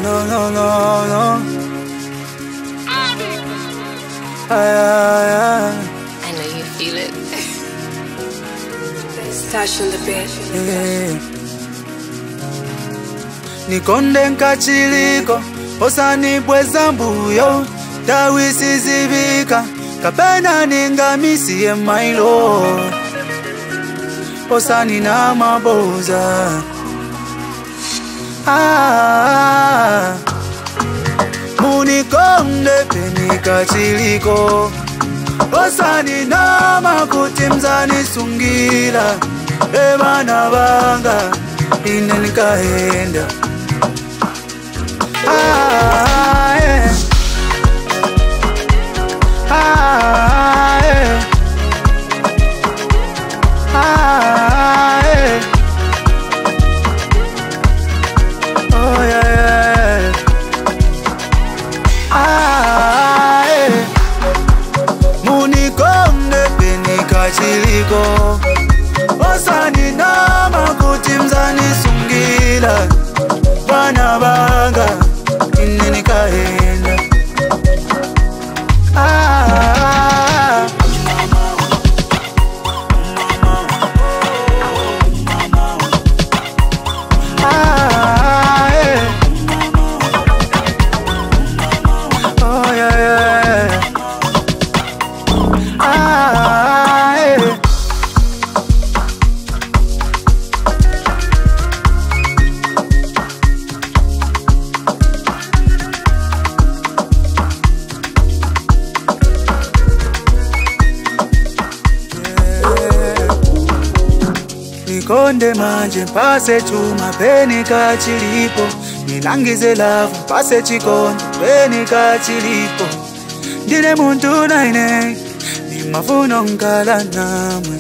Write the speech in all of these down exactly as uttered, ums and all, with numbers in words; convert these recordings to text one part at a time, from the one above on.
no, no, no, no. Ay, ay, ay. I know you feel it. Stash on the bed. Yeah. Nikonde nkachiliko osani bweza mbuyo dawisi zibika kapena ningamisi ye my lord osani na maboza ah munikonde penikachiliko osani na makuti mzani sungila ebana banga ine nikaenda ah yeah. Ah yeah. Ah yeah. Oh yeah, yeah. Ah yeah. Munikonde penikachiliko osani na makuti mzani sungila bana banga ine nikaenda ah ah yeah. Oh yeah, yeah. Ah yeah. Nikonde manje pase chuma peni kachilipo nilangize lavu pase chikondo peni kachilipo ndine muntu naine ni mafuno nkala namwe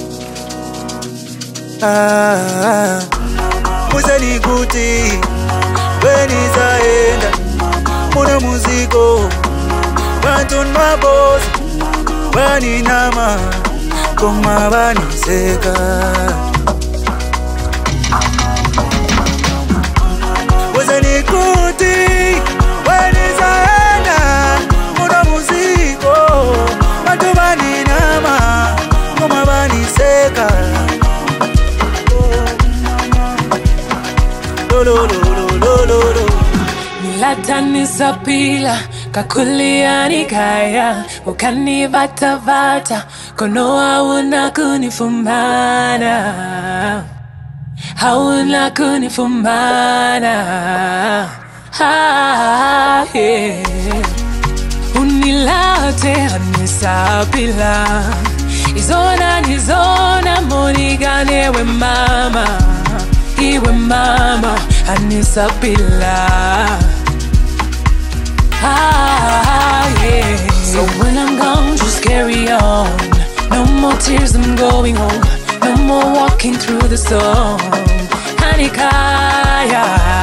ah muzeni kuti weni zaenda mune muziko bantu nmaboza bani nama koma bani seka Wazani kuti weni zaenda muna muziko bantu bani nama koma bani seka lo lo lo lo lo lo Nilatani sapila kakulia nikaya ukani vata vata kono hauna kunifumana hauna kunifumana ah, yeah. Unilate anisapila izona nizona monigane we mama iwe mama anisapila ah, yeah. So when I'm gone, just carry on. No more tears, I'm going home. No more walking through the storm. Hanikaya,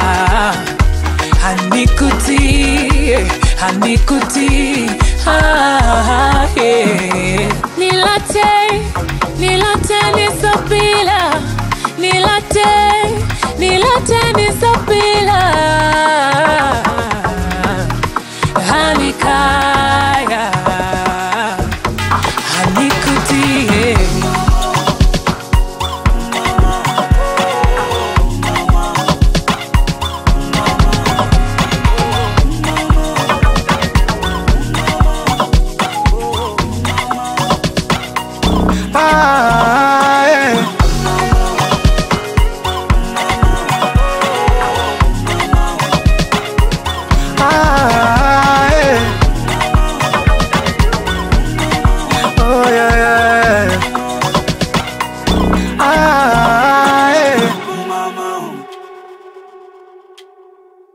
Hanikuti, Hanikuti, ah, yeah. Nilate, Nilate nisapila, Nilate, Nilate nisapila. Hanikaya, Hanikuti, ah